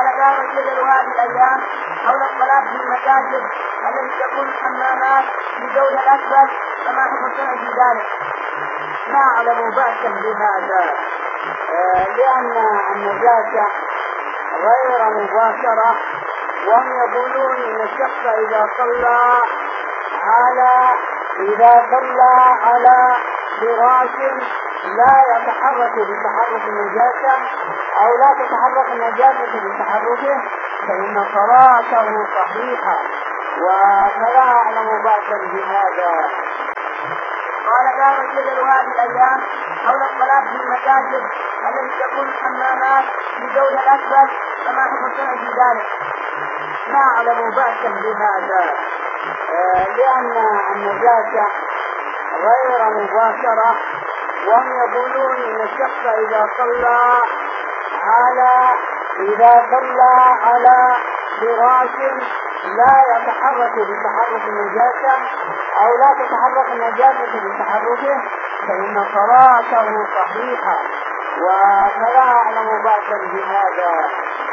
قال لا يوجد هذه الأيام حول الصلاة في المساجد التي تكون الحمامات بزوج الأكبر كما حكم الشرع في ذلك. ما أعلم بأسا بهذا، لأن النجاسة غير مباشرة، وهم يقولون إن الشخص إذا صلى على فراش لا يتحرك بتحرك النجاسة أو لا تتحرك النجاسة بتحركه فإن صلاته صحيحة، وفلا أعلم بأسا بهذا. قال لا يوجد هذه الأيام حول الصلاة في المساجد التي تكون الحمامات بزوج الأكبر كما حكم الشرع في ذلك. ما أعلم بأسا بهذا، لأن النجاسة غير مباشرة، وهم يقولون إن الشخص إذا صلى على فراش لا يتحرك بتحرك النجاسة أو لا تتحرك النجاسة بتحركه فإن صلاته صحيحة، وفلا أعلم بأسا بهذا.